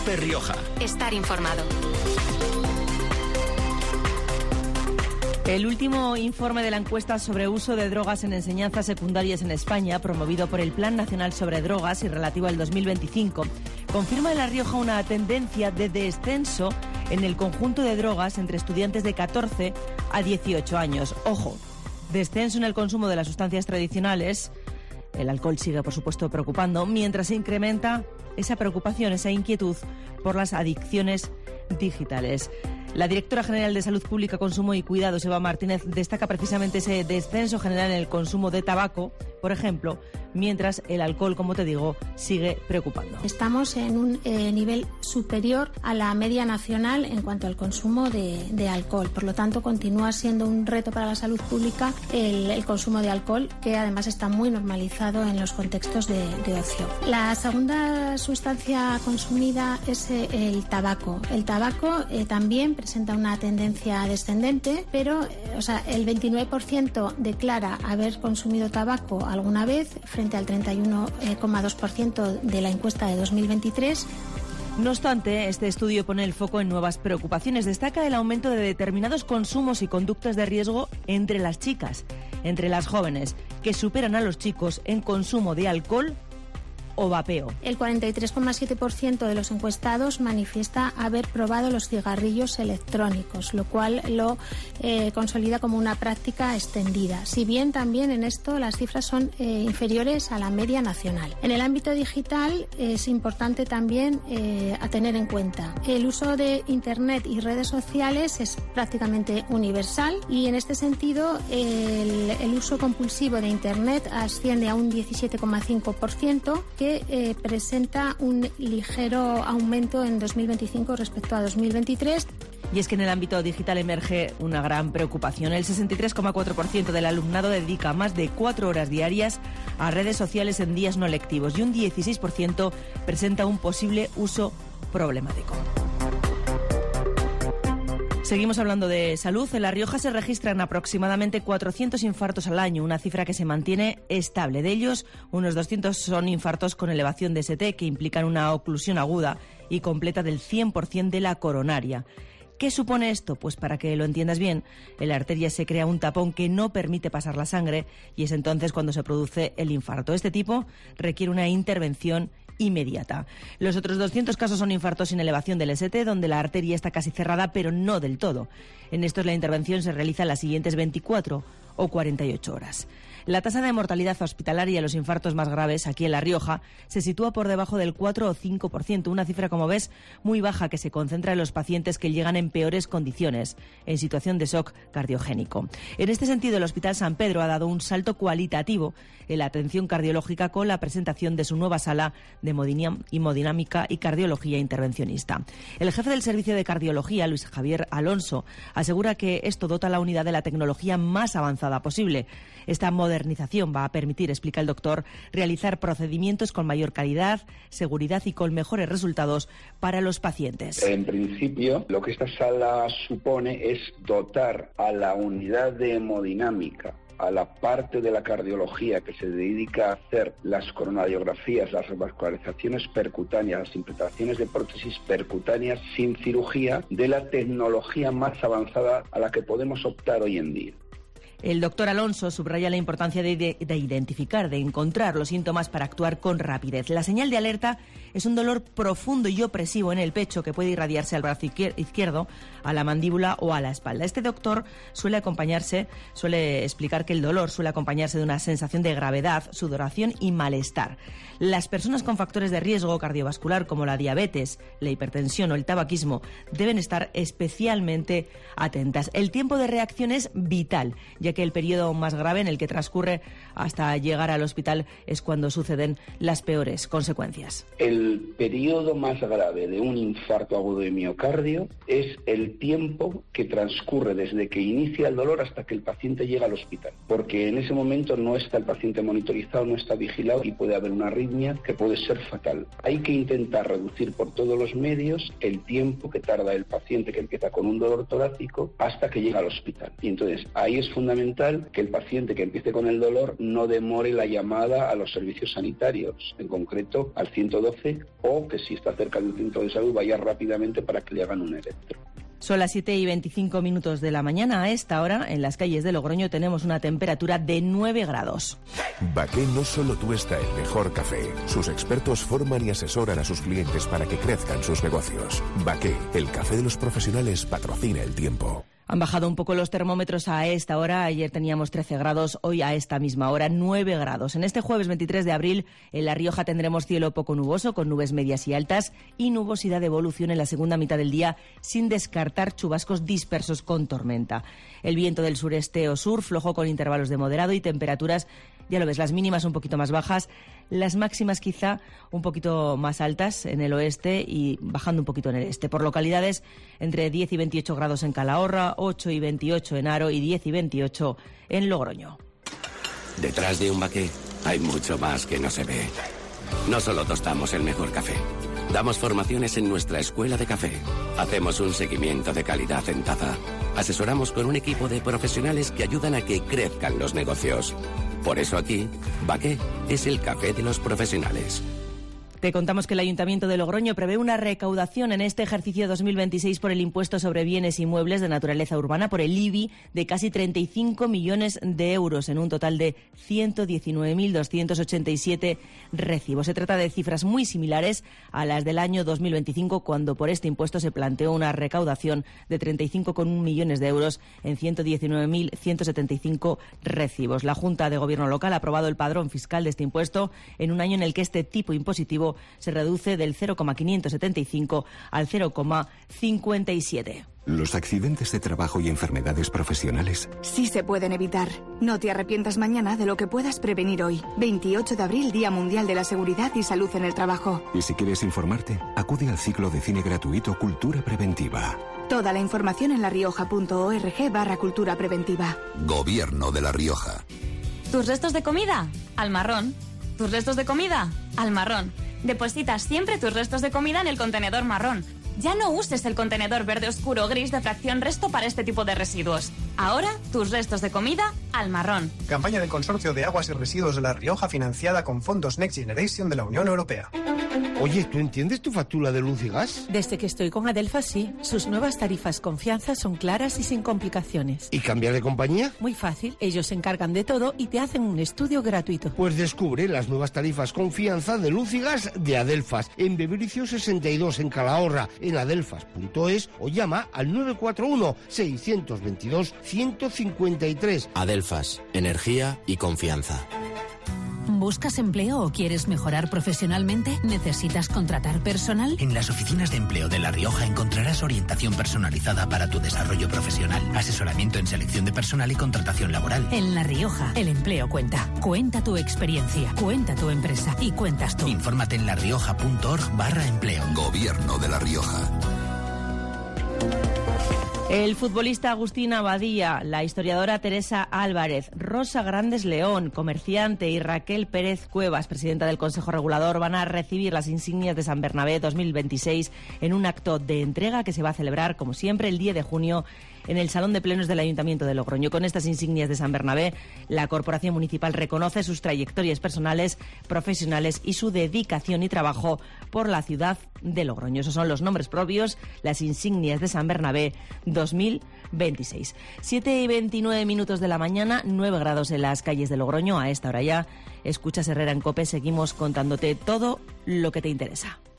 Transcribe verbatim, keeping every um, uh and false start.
COPE Rioja. Estar informado. El último informe de la encuesta sobre uso de drogas en enseñanzas secundarias en España, promovido por el Plan Nacional sobre Drogas y relativo al dos mil veinticinco, confirma en La Rioja una tendencia de descenso en el conjunto de drogas entre estudiantes de catorce a dieciocho años. Ojo, descenso en el consumo de las sustancias tradicionales. El alcohol sigue, por supuesto, preocupando, mientras se incrementa esa preocupación, esa inquietud por las adicciones digitales. La directora general de Salud Pública, Consumo y Cuidados, Eva Martínez, destaca precisamente ese descenso general en el consumo de tabaco, por ejemplo, mientras el alcohol, como te digo, sigue preocupando. Estamos en un eh, nivel superior a la media nacional en cuanto al consumo de, de alcohol. Por lo tanto, continúa siendo un reto para la salud pública el, el consumo de alcohol, que además está muy normalizado en los contextos de, de ocio. La segunda sustancia consumida es eh, el tabaco. El tabaco eh, también presenta una tendencia descendente, pero eh, o sea, el veintinueve por ciento declara haber consumido tabaco alguna vez, frente al treinta y uno coma dos por ciento de la encuesta de dos mil veintitrés. No obstante, este estudio pone el foco en nuevas preocupaciones. Destaca el aumento de determinados consumos y conductas de riesgo entre las chicas, entre las jóvenes, que superan a los chicos en consumo de alcohol o vapeo. El cuarenta y tres coma siete por ciento de los encuestados manifiesta haber probado los cigarrillos electrónicos, lo cual lo eh, consolida como una práctica extendida. Si bien también en esto las cifras son eh, inferiores a la media nacional. En el ámbito digital es importante también eh, a tener en cuenta. El uso de Internet y redes sociales es prácticamente universal y en este sentido el, el uso compulsivo de Internet asciende a un diecisiete coma cinco por ciento, que eh, presenta un ligero aumento en dos mil veinticinco respecto a dos mil veintitrés. Y es que en el ámbito digital emerge una gran preocupación. El sesenta y tres coma cuatro por ciento del alumnado dedica más de cuatro horas diarias a redes sociales en días no lectivos y un dieciséis por ciento presenta un posible uso problemático. Seguimos hablando de salud. En La Rioja se registran aproximadamente cuatrocientos infartos al año, una cifra que se mantiene estable. De ellos, unos doscientos son infartos con elevación de S T, que implican una oclusión aguda y completa del cien por ciento de la coronaria. ¿Qué supone esto? Pues para que lo entiendas bien, en la arteria se crea un tapón que no permite pasar la sangre y es entonces cuando se produce el infarto. Este tipo requiere una intervención inmediata. Los otros doscientos casos son infartos sin elevación del S T, donde la arteria está casi cerrada, pero no del todo. En estos la intervención se realiza en las siguientes veinticuatro o cuarenta y ocho horas. La tasa de mortalidad hospitalaria de los infartos más graves aquí en La Rioja se sitúa por debajo del cuatro o cinco por ciento, una cifra, como ves, muy baja, que se concentra en los pacientes que llegan en peores condiciones, en situación de shock cardiogénico. En este sentido, el Hospital San Pedro ha dado un salto cualitativo en la atención cardiológica con la presentación de su nueva sala de hemodinámica y cardiología intervencionista. El jefe del servicio de cardiología, Luis Javier Alonso, asegura que esto dota a la unidad de la tecnología más avanzada posible. Esta modernización va a permitir, explica el doctor, realizar procedimientos con mayor calidad, seguridad y con mejores resultados para los pacientes. En principio, lo que esta sala supone es dotar a la unidad de hemodinámica, a la parte de la cardiología que se dedica a hacer las coronariografías, las revascularizaciones percutáneas, las implantaciones de prótesis percutáneas sin cirugía, de la tecnología más avanzada a la que podemos optar hoy en día. El doctor Alonso subraya la importancia de, de, de identificar, de encontrar los síntomas para actuar con rapidez. La señal de alerta es un dolor profundo y opresivo en el pecho que puede irradiarse al brazo izquierdo, a la mandíbula o a la espalda. Este doctor suele acompañarse, suele explicar que el dolor suele acompañarse de una sensación de gravedad, sudoración y malestar. Las personas con factores de riesgo cardiovascular como la diabetes, la hipertensión o el tabaquismo deben estar especialmente atentas. El tiempo de reacción es vital, ya que el periodo más grave en el que transcurre hasta llegar al hospital es cuando suceden las peores consecuencias. El periodo más grave de un infarto agudo de miocardio es el tiempo que transcurre desde que inicia el dolor hasta que el paciente llega al hospital, porque en ese momento no está el paciente monitorizado, no está vigilado y puede haber una arritmia que puede ser fatal. Hay que intentar reducir por todos los medios el tiempo que tarda el paciente que empieza con un dolor torácico hasta que llega al hospital. Y entonces ahí es fundamental fundamental que el paciente que empiece con el dolor no demore la llamada a los servicios sanitarios, en concreto al ciento doce, o que si está cerca de un centro de salud vaya rápidamente para que le hagan un electro. Son las siete y veinticinco minutos de la mañana. A esta hora, en las calles de Logroño, tenemos una temperatura de nueve grados. Baqué no solo tuesta el mejor café. Sus expertos forman y asesoran a sus clientes para que crezcan sus negocios. Baqué, el café de los profesionales, patrocina el tiempo. Han bajado un poco los termómetros a esta hora. Ayer teníamos trece grados, hoy a esta misma hora nueve grados. En este jueves veintitrés de abril, en La Rioja tendremos cielo poco nuboso, con nubes medias y altas y nubosidad de evolución en la segunda mitad del día, sin descartar chubascos dispersos con tormenta. El viento del sureste o sur, flojo con intervalos de moderado y temperaturas, ya lo ves, las mínimas un poquito más bajas, las máximas quizá un poquito más altas en el oeste y bajando un poquito en el este. Por localidades, entre diez y veintiocho grados en Calahorra, ocho y veintiocho en Haro y diez y veintiocho en Logroño. Detrás de un Baqué hay mucho más que no se ve. No solo tostamos el mejor café, damos formaciones en nuestra escuela de café, hacemos un seguimiento de calidad en taza, asesoramos con un equipo de profesionales que ayudan a que crezcan los negocios. Por eso aquí, Baqué es el café de los profesionales. Te contamos que el Ayuntamiento de Logroño prevé una recaudación en este ejercicio dos mil veintiséis por el impuesto sobre bienes inmuebles de naturaleza urbana, por el I B I, de casi treinta y cinco millones de euros en un total de ciento diecinueve mil doscientos ochenta y siete recibos. Se trata de cifras muy similares a las del año dos mil veinticinco, cuando por este impuesto se planteó una recaudación de treinta y cinco coma uno millones de euros en ciento diecinueve mil ciento setenta y cinco recibos. La Junta de Gobierno local ha aprobado el padrón fiscal de este impuesto en un año en el que este tipo impositivo se reduce del cero coma quinientos setenta y cinco al cero coma cincuenta y siete. ¿Los accidentes de trabajo y enfermedades profesionales? Sí se pueden evitar. No te arrepientas mañana de lo que puedas prevenir hoy. veintiocho de abril, Día Mundial de la Seguridad y Salud en el Trabajo. Y si quieres informarte, acude al ciclo de cine gratuito Cultura Preventiva. Toda la información en larioja.org barra cultura preventiva. Gobierno de La Rioja. ¿Tus restos de comida? Al marrón. ¿Tus restos de comida? Al marrón. Depositas siempre tus restos de comida en el contenedor marrón. Ya no uses el contenedor verde oscuro o gris de fracción resto para este tipo de residuos. Ahora, tus restos de comida al marrón. Campaña del Consorcio de Aguas y Residuos de La Rioja, financiada con fondos Next Generation de la Unión Europea. Oye, ¿tú entiendes tu factura de luz y gas? Desde que estoy con Adelfas, sí. Sus nuevas tarifas Confianza son claras y sin complicaciones. ¿Y cambiar de compañía? Muy fácil. Ellos se encargan de todo y te hacen un estudio gratuito. Pues descubre las nuevas tarifas Confianza de luz y gas de Adelfas en Bebericio sesenta y dos en Calahorra, en adelfas punto es, o llama al nueve cuatro uno, seiscientos veintidós, ciento cincuenta y tres. Adelfas, energía y confianza. ¿Buscas empleo o quieres mejorar profesionalmente? ¿Necesitas contratar personal? En las oficinas de empleo de La Rioja encontrarás orientación personalizada para tu desarrollo profesional, asesoramiento en selección de personal y contratación laboral. En La Rioja, el empleo cuenta. Cuenta tu experiencia, cuenta tu empresa y cuentas tú. Infórmate en larioja.org barra empleo. Gobierno de La Rioja. El futbolista Agustín Abadía, la historiadora Teresa Álvarez, Rosa Grandes León, comerciante, y Raquel Pérez Cuevas, presidenta del Consejo Regulador, van a recibir las insignias de San Bernabé dos mil veintiséis en un acto de entrega que se va a celebrar, como siempre, el diez de junio en el Salón de Plenos del Ayuntamiento de Logroño. Con estas insignias de San Bernabé, la Corporación Municipal reconoce sus trayectorias personales, profesionales y su dedicación y trabajo por la ciudad de Logroño. Esos son los nombres propios, las insignias de San Bernabé dos mil veintiséis. siete y veintinueve minutos de la mañana, nueve grados en las calles de Logroño. A esta hora ya escuchas Herrera en COPE. Seguimos contándote todo lo que te interesa.